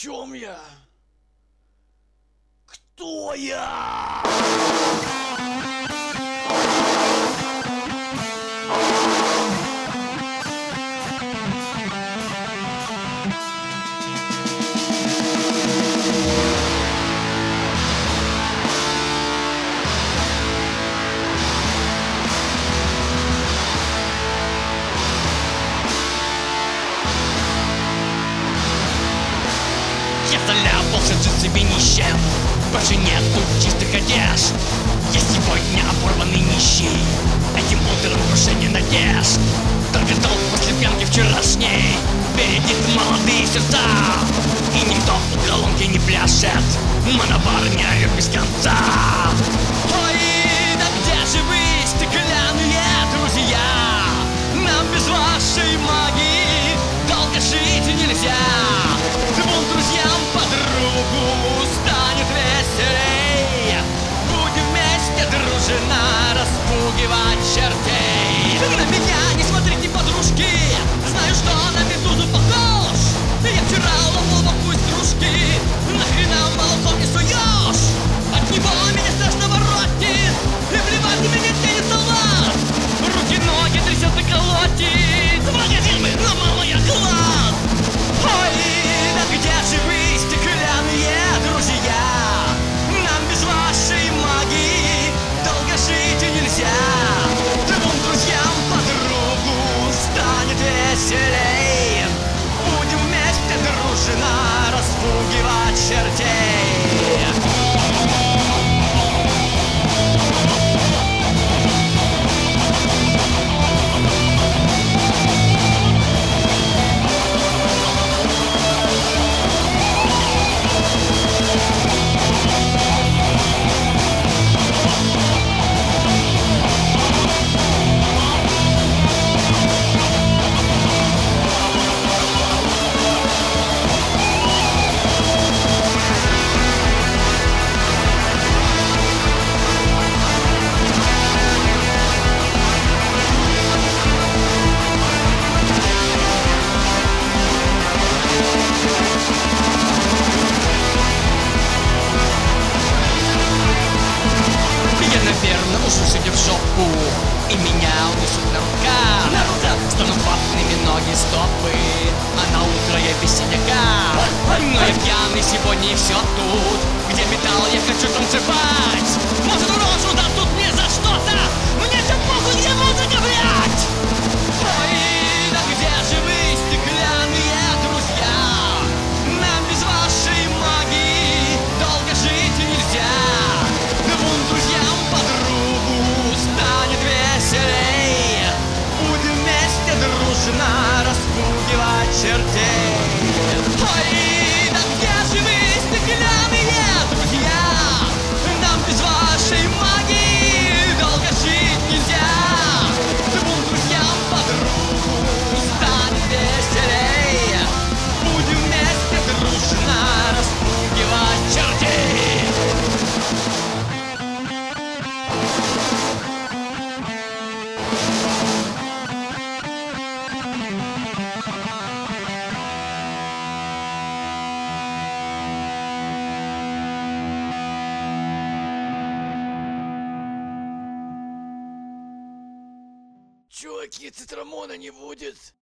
чем я? Кто я? Я заляпался джинсами нищим, больше нету чистых одежд. Я сегодня оборванный нищий, этим утром крушение надежд. Только долг после пьянки вчерашней бередит молодые сердца. И никто в колонке не пляшет, монобар не орёт без конца. Ой, да где же вы, стеклянные друзья? Нам без вашей магии долго жить нельзя. Двум друзьям подругу станет веселей. Будем вместе дружно распугивать чертей. На меня не смотрите, подружки, знаю, что на медузу похож. Я вчера ломал баку из кружки, нахрена молоком не суешь? От него меня страшно воротит, и плевать на меня тянет салат. Руки-ноги трясет и колотит, в магазин мы ломал я глаз. Ой, да где же вы, стеклянные друзья? Нам без вашей магии долго жить нельзя. Двум друзьям подругу станет веселей. Будем вместе дружно распугивать чертей. Наверное, уж сидя в жопу, и меня унесут на руках. Станут ватными ноги, стопы, а на утро я без синяка. Но я пьяный сегодня и все тут, где металл я хочу танцевать. Может, рожу дадут мне за что-то, мне все похуй, где музыка, блядь. Ой, да где же вы, стеклянные друзья? Нам без вашей магии долго жить нельзя. Двум друзьям подругу станет веселей. Будем вместе дружно распугивать чертей. Ой, да где же вы, стеклянные друзья? Нам без вашей магии долго жить нельзя. Двум друзьям подругу станет веселей. Будем вместе дружно распугивать чертей. Чуваки, цитрамона не будет?